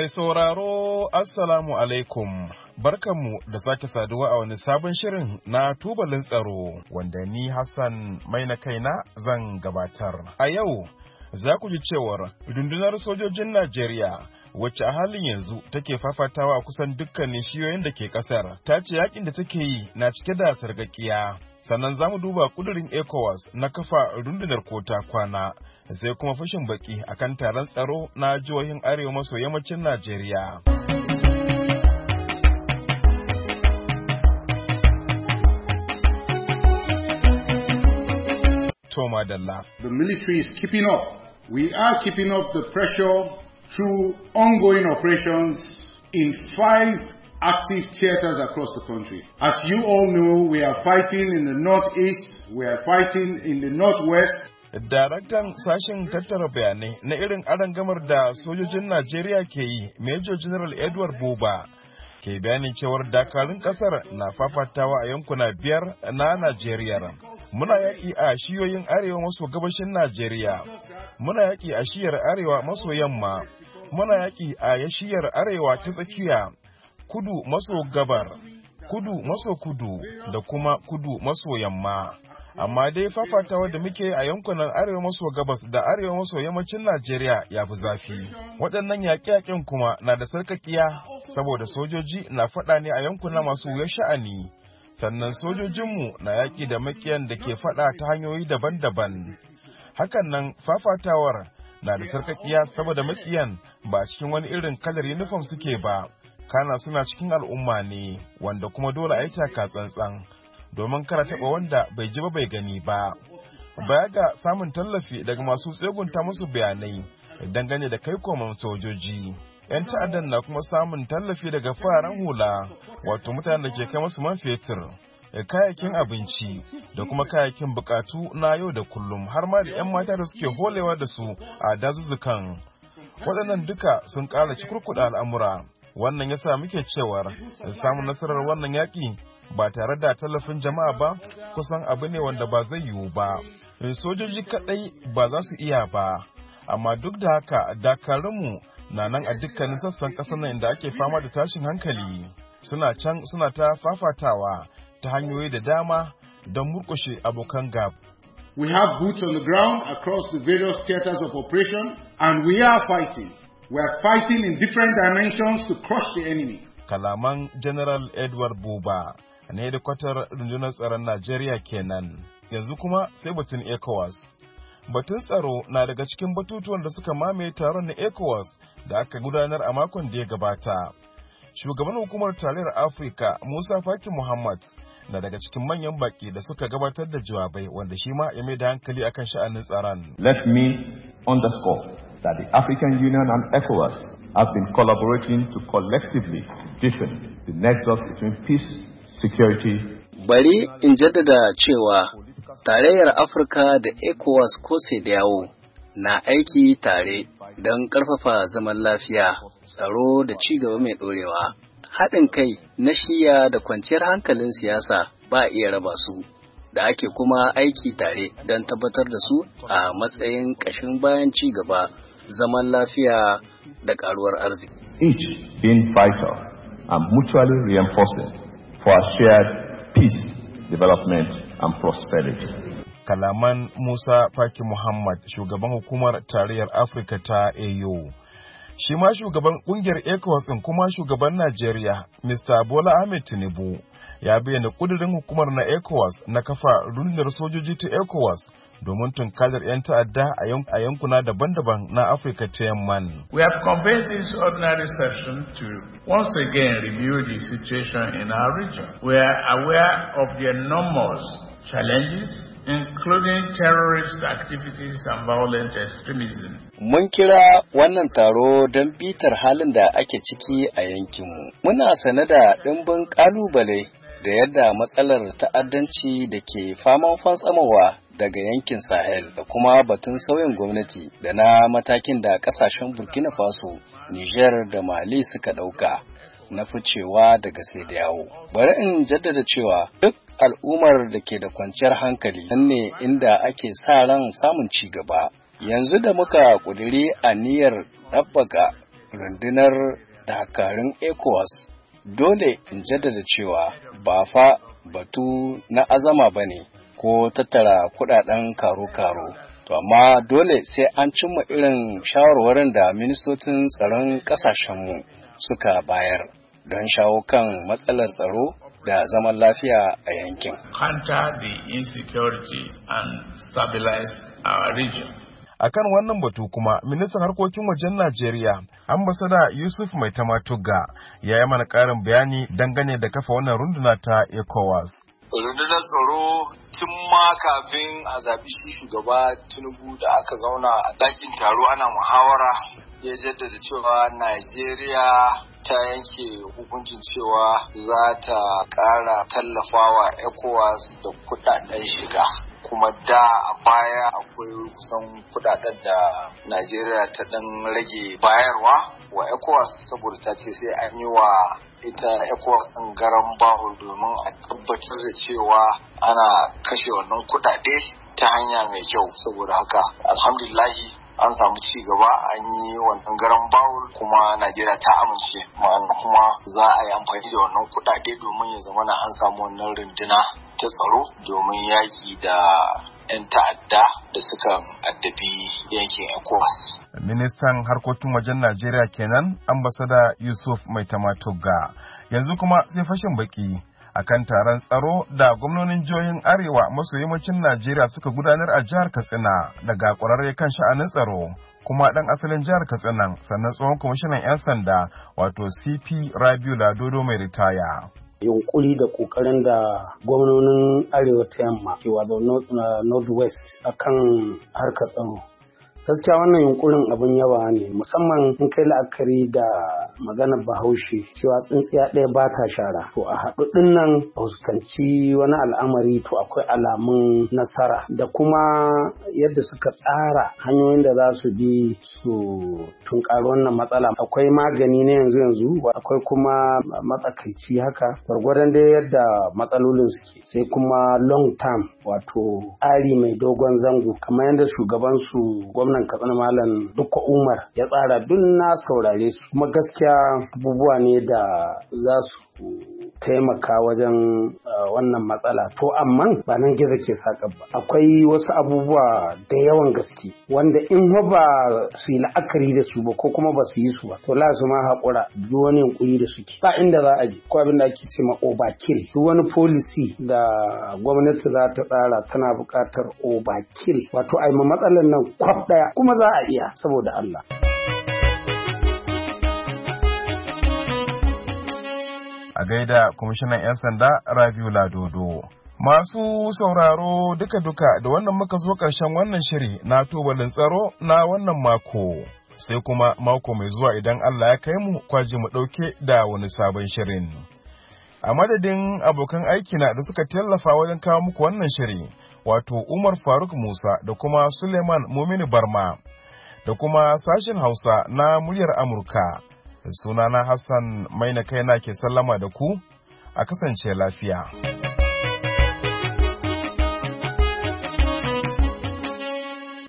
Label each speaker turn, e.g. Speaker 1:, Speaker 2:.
Speaker 1: Mai sauraro, Assalamu alaikum, barkanmu da sake saduwa a wani sabon shirin na tubalin tsaro, wanda ni Hassan mai na kaina zan gabatar. A yau, za ku ji cewar rundunar sojojin Najeriya, wacce a halin yanzu take fafatawa a kusan dukkanin shiyoyin da ke kasar, ta ce yakin da take yi na cike da sargakiya. Sannan za mu duba kudurin ECOWAS na kafa rundunar kota kwana, sai kuma fashin baki akan taron tsaro na jihohin arewa maso yammacin Najeriya. Toma Dalla.
Speaker 2: The military is keeping up. We are keeping up the pressure through ongoing operations in 5 active theaters across the country. As you all know, we are fighting in the northeast, we are fighting in the northwest.
Speaker 1: Daraktan sashen tattara bayanai na irin arangamar da sojojin Najeriya ke yi, Major General Edward Buba, ke bayanin cewar dakarun kasar na fafatawa a yankuna 5 na Najeriya. Muna yaƙi a shiyoyin arewa maso gabashin Najeriya, muna yaƙi a shiyar arewa maso yamma, muna yaƙi a shiyar arewa ta tsakiya, kudu maso gabar, kudu maso kudu da kuma kudu maso yamma. Amma dai fafatawa da muke a yankunan arewa maso gabas da arewa maso yammacin Najeriya ya fi zafi. Waɗannan yaƙe-yaƙen kuma na da sarƙaƙiya saboda sojoji na faɗa ne a yankuna masu wuyar sha'ani. Sannan sojojinmu na yaƙi da makiyan da ke faɗa ta hanyoyi daban-daban. Hakan nan fafatawar na da sarƙaƙiya saboda makiyan ba cikin wani irin kalar yunifom suke ba. Kana suna cikin al'umma ne, wanda kuma dole a yi taka tsantsan, domin kara taɓa wanda bai ji ba bai gani ba. Baya ga samun tallafi daga masu tsegunta musu bayanai dangane da kai koman sojoji, 'yan ta'addan na kuma samun tallafi daga fararen hula, wato mutanen da ke kai musu man fetur, kayayyakin abinci da kuma kayayyakin bukatu na yau da kullum, har ma da 'yan mata da suke holewa da su a dazuzzukan. Waɗannan duka sun ƙara cikurkuɗa al'amura. Wannan yasa muke cewar samun nasarar wannan yaƙi ba tare da tallafin jama'a ba kusan abu ne wanda ba zai yiwu ba. Sojoji kaɗai ba za su iya ba, amma duk da haka dakarunmu na nan a dukkanin sassan ƙasar nan inda ake fama da tashin hankali. Suna can suna ta fafatawa ta hanyoyi da dama don murƙushe abokan gab.
Speaker 2: We have boots on the ground across the various theaters of operation, and we are fighting. We are fighting in different dimensions to crush the enemy.
Speaker 1: Kalaman General Edward Buba ne da kwatar rundunar tsaron Najeriya kenan. Yanzu kuma sai batun ECOWAS. Batun tsaro na daga cikin batutuwan da suka mamaye taron na ECOWAS da aka gudanar a makon da ya gabata. Shugaban hukumar tarayyar Afirka Musa Faki Muhammad na daga cikin manyan baki da suka gabatar da jawabai, wanda shi ma ya mai da hankali akan sha'anin tsaron.
Speaker 3: Let me underscore that the African Union and ECOWAS have been collaborating to collectively deepen the nexus between peace, security.
Speaker 4: Bari in jaddada cewa tarayyar Afirka da ECOWAS ko CEDEAO na aiki tare don ƙarfafa zaman lafiya, tsaro da ci gaba mai ɗorewa. Haɗin kai na shiya da kwanciyar hankalin siyasa ba iya raba su, da ake kuma aiki tare don tabbatar da su a matsayin ƙashin bayan ci gaba, zaman lafiya da ƙaruwar arziki.
Speaker 3: Each being vital and mutually reinforcing for our shared peace, development and prosperity.
Speaker 1: Kalaman Musa Faki Muhammad, shugaban hukumar tarayyar Afirka ta AU. Shi ma shugaban kungiyar ECOWAS din kuma shugaban Najeriya, Mr. Bola Ahmed Tinubu, ya bayyana kudirin hukumar na ECOWAS na kafa rundunar sojoji ta ECOWAS domin tunkarar 'yan ta'adda a yankuna daban-daban na Afirka ta Yamman.
Speaker 5: We have convened this ordinary session to once again review the situation in our region. We are aware of the enormous challenges, including terrorist activities and violent extremism.
Speaker 4: Mun kira wannan taro don bitar halin da ake ciki a yankinmu. Muna sane da ɗimbin ƙalubale da yadda matsalar ta'addanci da ke faman fantsamowa daga yankin Sahel da kuma batun sauyin gwamnati da na matakin da ƙasashen Burkina Faso, Niger da Mali suka ɗauka na ficewa daga CEDEAO. Bari in jaddada cewa duk al'ummar da ke da kwanciyar hankali nan ne inda ake sa ran samun ci gaba. Yanzu da muka ƙudiri aniyar ɗabbaka rundunar dakarun ECOWAS. Dole in jaddada cewa ba fa batu na azama ba ne ko tattara kudaden karo-karo. To amma dole sai an cimma irin shawarwarin da ministocin tsaron kasashenmu suka bayar don shawo kan matsalar tsaro da zaman lafiya a yankin.
Speaker 5: Counter the insecurity and stabilize our region.
Speaker 1: Akan wannan batu kuma ministan harkokin wajen Najeriya ambasada Yusuf Mai Tamatuga ya yi mana ƙarin bayani dangane da kafa wannan runduna ta ECOWAS.
Speaker 6: Rundunar tsaro tun ma kafin a zaɓi shi shugaba Tinubu da aka zauna a ɗakin taro ana muhawara ya jaddada cewa Najeriya ta yanke hukuncin cewa za ta ƙara tallafawa ECOWAS da kuɗaɗen shiga. Kuma da a baya akwai kusan kudaden da Najeriya ta dan rage bayarwa wa ECOWAS saboda ta ce sai an yi wa ita ECOWAS ɗin garan bawul domin a tabbatar da cewa ana kashe wannan kudade ta hanya mai kyau. Saboda haka alhamdulillahi an samu ci gaba, an yi wannan garan bawul kuma Najeriya ta amince, ma'ana kuma za a yi amfani da wannan kudade domin ya zama an samu wannan runduna ta tsaro domin yaki da 'yan ta'adda da suka addabi yankin ECOWAS.
Speaker 1: Ministan harkokin wajen Najeriya kenan ambasada Yusuf Mai Tamatuga. Yanzu kuma sai fashin baki akan taron tsaro da gwamnonin jihohin Arewa maso yammacin Najeriya suka gudanar a jihar Katsina daga ƙwararre kan sha'anin tsaro kuma ɗan asalin jihar Katsina sannan tsohon kwamishinan 'yan sanda wato CP Rabiu Ladodo mai ritaya.
Speaker 7: Yunkuri da kokarin da gwamnonin arewa ta yamma ke wato north west akan harkar tsaro, gaskiya wannan yunkurin abin yawa ne, musamman in kai la'akari da maganar Bahaushe cewa tsintsiya ɗaya ba ta shara. To a haɗu ɗin nan fuskanci wani al'amari to akwai alamun nasara da kuma yadda suka tsara hanyoyin da za su bi su tunkari wannan matsala. Akwai magani na yanzu akwai kuma matsakaici haka gwargwadon dai yadda matsalolin suke, sai kuma long term wato tsari mai dogon zango kamar yadda shugabansu gwamnati Katsina Malam Dukko Umar ya tsara. Duk na saurare su kuma gaskiya abubuwa ne da za su taimaka wajen wannan matsala. To amma ba nan gizo ke saka ba, akwai wasu abubuwa da yawan gaske wanda in ba su yi la'akari da su ba ko kuma ba su yi su ba to la su ma haƙura duk wani yunkuri da suke ba inda za a je. Ko abin da ake ce ma overkill, duk wani policy da gwamnati za ta tsara tana buƙatar overkill, wato ai ma matsalar nan kwaf ɗaya kuma za a iya saboda Allah.
Speaker 1: A gaida kwamishinan 'yan sanda Rabiu Ladodo. Masu sauraro duka-duka da wannan muka zo ƙarshen wannan shiri na tubalin tsaro na wannan mako. Sai kuma mako mai zuwa idan Allah ya kai mu kwaji mu ɗauke da wani sabon shirin. A madadin abokan aikina da suka tallafa wajen kawo muku wannan shiri, wato Umar Faruk Musa da kuma Suleiman Mumini Barma, da kuma sashen Hausa na muryar Amurka. Sunana Hassan Maina kaina ke sallama da ku, a kasance lafiya.